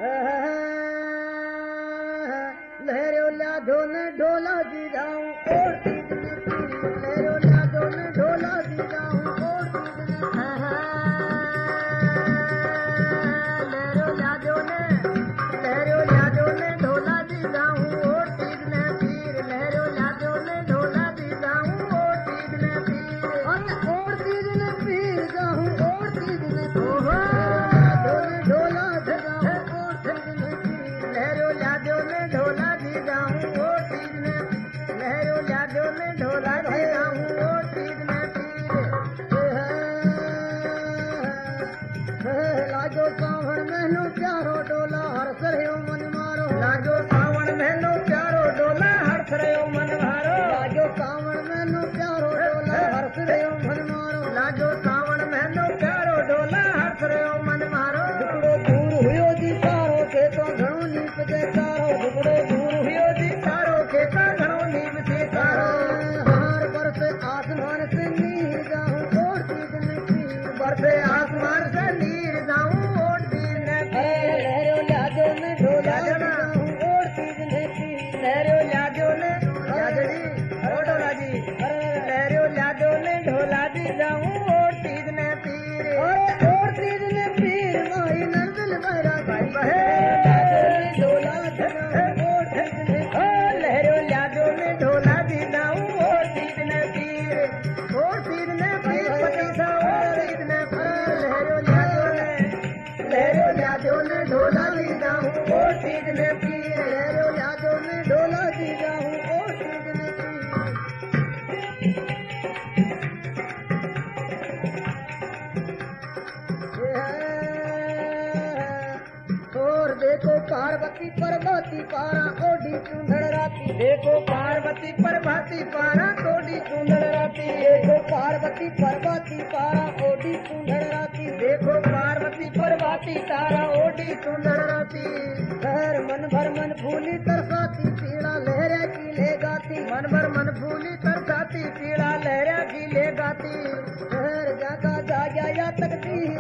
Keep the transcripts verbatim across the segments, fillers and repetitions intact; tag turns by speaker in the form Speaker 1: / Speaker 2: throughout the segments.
Speaker 1: लहरो ला दो न ढोला जी जाऊं और तीज में पीर लहरो ला दो न ढोला जी जाऊं और तीज में लहरो ला दो न लहरो ला दो न ढोला जी जाऊं और तीज में पीर लहरो ला दो न ढोला जी जाऊं और तीज में पीर और तीज में पीर जाऊं और तीज में ओहो ढोला जी जाऊं और तीज में पीर लहरो ला दो न ढोला जी जाऊं और तीज में लहरो ला दो न ढोला जी जाऊं और तीज में पीर लाजो सावण महनो प्यारो डोला हर सरयो मन मारो लाजो सावण महनो प्यारो डोला हर सरयो मन मारो लाजो सावण महनो प्यारो डोला हर सरयो मन मारो लाजो सावण महनो प्यारो डोला हर सरयो मन मारो दुकड़ो दूर हुयो जी सारो के तो घणो नीप जे सारो दुकड़ो दूर हुयो जी सारो के तो घणो नीप जे सारो हार बरसे आसमान से नीर जाऊं और तीज में पीर बरसे आसमान से नीर जाऊं और तीज में पीर लहरो ला दो न ढोला जाऊं और तीज में पीर लहरो ला दो न लाजड़ी ओ ढोला जी लहरो ला दो न ढोला जी जाऊं और तीज में पीर और तीज में पीर माई नंदल बहरा भाई बहे ढोला जाऊं और तीज में लहरो ला दो न ढोला जी जाऊं और तीज में पीर और तीज में पीर पतीसा और तीज में पीर लहरो ला दो न लहरो ला दो न ढोला जी जाऊं और तीज में पीर लहरो ला दो न ढोला जी जाऊं और तीज में पीर और देखो पार्वती पर्वती पारा ओढ़ी चूंधड़ राती देखो पार्वती पर्वती पारा ओढ़ी चूंधड़ राती देखो पार्वती पर्वती पारा ओढ़ी चूंधड़ राती देखो पार्वती पर्वती तारा ओढ़ी चूंधड़ राती घर मन भर मन फूली तरसाती पीड़ा लहरे की ले गाती मन भर मन फूली तरसाती पीड़ा लहरे की ले गाती घर जागा जागा या तकदीर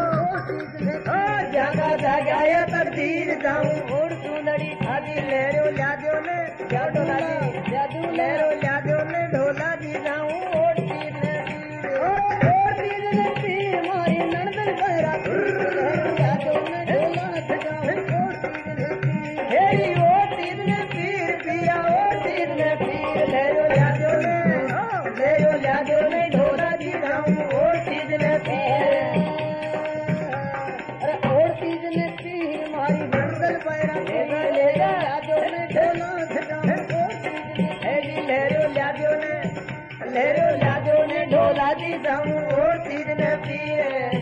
Speaker 1: जागा जागा या तकदीर जाऊं और चूंदड़ी खादी लहरो ला दो ने ढोला जी जादू लहरो ला दो ने ढोला जी जाऊं और तीज में और तीज में पीर मारी नंदन बहरा लहरो ला दो ने ढोला जाऊं और तीज में पीर हेरी और तीज में पीर पिया और तीज में पीर लहरो ला दो ने लहरो ला दो ने ढोला जी जाऊं और तीज में पीर और तीज में पीर मारी नंदन बहरा लेगा लेगा लाजो ने ढोला जाऊं और तीज में हेरी लहरो ला दो ने लहरो ला दो ने ढोला जी जाऊं और तीज में पीर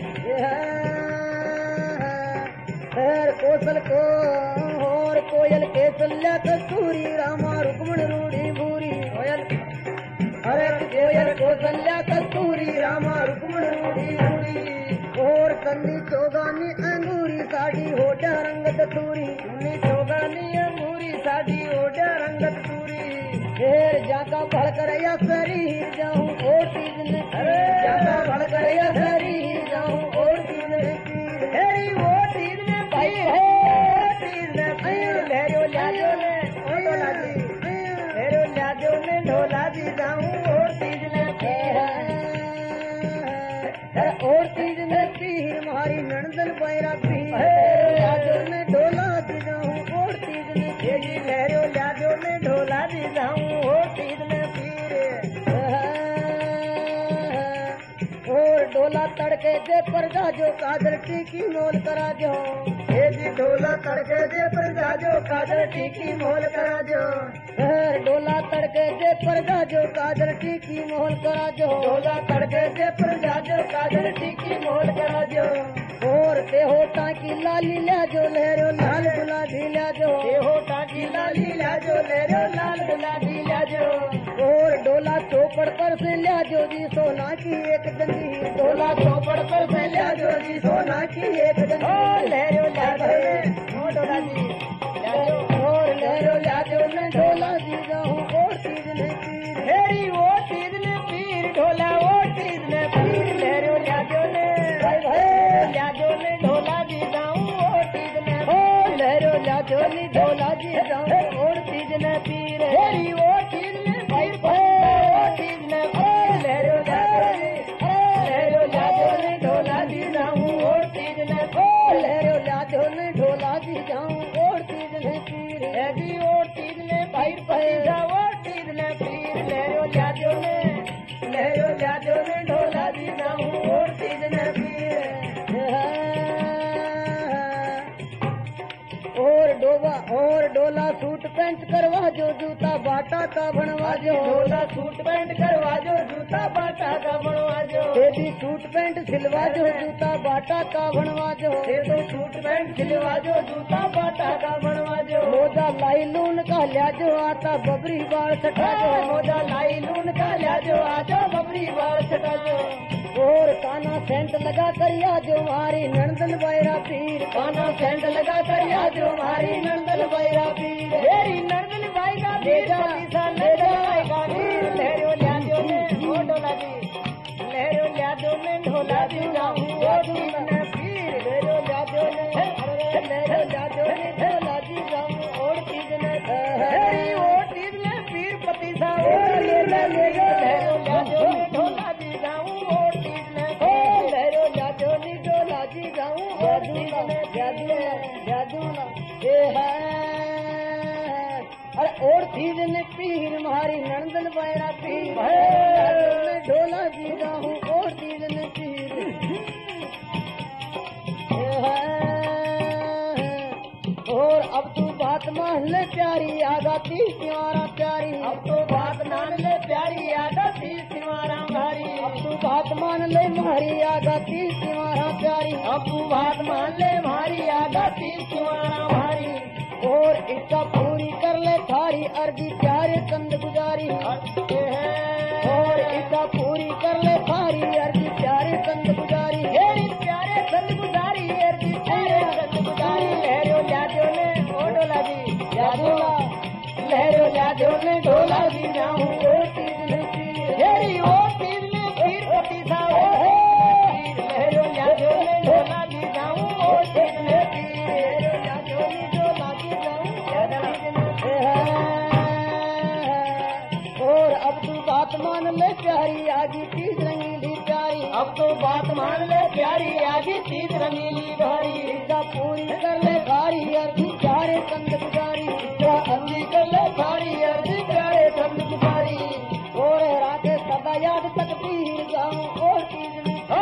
Speaker 1: खैर कौशल को और कोयल के सल्ला कस्तूरी रामा रुक्मण रूढ़ी भूरी कोयल अरे कोयल कौशल्या कस्तूरी रामा रुक्मण रूढ़ी भूरी और कन्नी चौगानी अंगूरी साड़ी होडा रंगत तूरी कन्नी चौगानी अंगूरी साड़ी होडा रंगत तूरी ढेर जाका भड़ कर या शरीर जाऊं और तीज में जाका भड़ कर या शरीर जाऊं और तीज में हेरी वो तीज में भाई है तीज में पीर लहरो ला दो ने ढोला जी लहरो ला दो ने ढोला जी जाऊं और तीज में पीर और तीज में पीर मारी नंदन पैरा पीर ला दो ने ढोला जी जाऊं और तीज में हेरी लहरो ला दो ने ढोला जी जाऊं और तीज में पीर और डोला तड़के दे पर जाजो काजल टीकी मोल करा जो हे जी डोला तड़के दे पर जाजो काजल टीकी मोल करा जो डोला तड़के दे पर जाजो काजल टीकी मोल करा जो डोला तड़के दे पर जाजो काजल टीकी मोल करा जो और ते होता की लाली ला जो लहरो लाल गुलाबी ला जो ते होता की लाली ला जो लहरो लाल गुलाबी ला जो और डोला चौपड़ पर से ला जो जी सोना की एक दंगी डोला चौपड़ पर से ला जो जी सोना की एक दंगी लहरो ला जो डोला जी और लहरो ला जो ने ढोला जी जाऊं और तीज ने पीर हेरी वो तीज ने पीर ढोला और तीज ने पीर लहरो ला जो ने ला जो ने ढोला जी जाऊं और तीज ने तेरी वो चीज ने भाई वो चीज ने लहरो जादो लहरो जादो ने ढोला दी जाऊं और चीज ने लहरो जादो ने ढोला दी जाऊं और चीज ने पीर ऐसी और चीज ने भाई पैसा और चीज ने पीर लहरो जादो ने लहरो जादो ने ढोला दी जाऊं और चीज ने पीर और डोबा और डोला सूट पैंट करवा जो जूता बाटा का बनवा जो डोला सूट पैंट करवा जो जूता बाटा का बनवा जो तेरी सूट पैंट सिलवा जो जूता बाटा का बनवा जो तो सूट पैंट सिलवा जो जूता बाटा का बनवा जो मोजा लाई लून का लिया जो आता बबरी बाल छटा जो मोजा लाई लून का लिया जो आता बबरी बाल छटा जो और काना सेंट लगा करिया जो हमारी नंदन बैरा पीर काना सेंट लगा करिया जो हमारी नंदन बैरा पीर मेरी नंदन बाई का पीर लहरो लिया जो ने ढोला दी लहरो लिया जो ने ढोला दी जाऊं वो चीज ने पीर लहरो लिया जो ने लहरो लिया जो ने ढोला दी जाऊं और चीज ने मेरी वो चीज ने पीर पति सा लहरो लिया जो ने ढोला दी जाऊं अरे और चीज ने पीर मारी नंदन बैरा पीर ढोला जी जाऊं और चीज ने पीर और अब तू बात मान ले प्यारी आगा तीस तिवारा प्यारी अब तू बात मान ले प्यारी आगा तीस तिवारा भारी अब तू बात मान ले मारी आगा तीस तिवारा प्यारी अब तू बात मान ले मारी आगा तीस तिवारा भारी और इच्छा पूरी कर ले थारी अर्जी प्यारे चंद गुजारी और इच्छा पूरी कर ले थारी अर्जी प्यारे चंद गुजारी प्यारे चंद गुजारी अर्जी प्यारे चंद गुजारी लहरो जादो ने ढोला दी जादोला लहरो जादो ने ढोला दी जाऊं वो चीज ने तेरी वो चीज ने पीर पति सा लहरो जादो ने ढोला दी जाऊं वो चीज ने लहरो जादो ने ढोला दी जाऊं और अब तू बात मान ले प्यारी आगी चीज रंगीली प्यारी अब तो बात मान ले प्यारी आगी चीज रंगीली भारी इच्छा पूरी कर ले भारी अर्जी प्यारे चंद गुजारी इच्छा अर्जी कर ले भारी अर्जी प्यारे चंद गुजारी और राधे सदा याद तक पीर जाऊं और चीज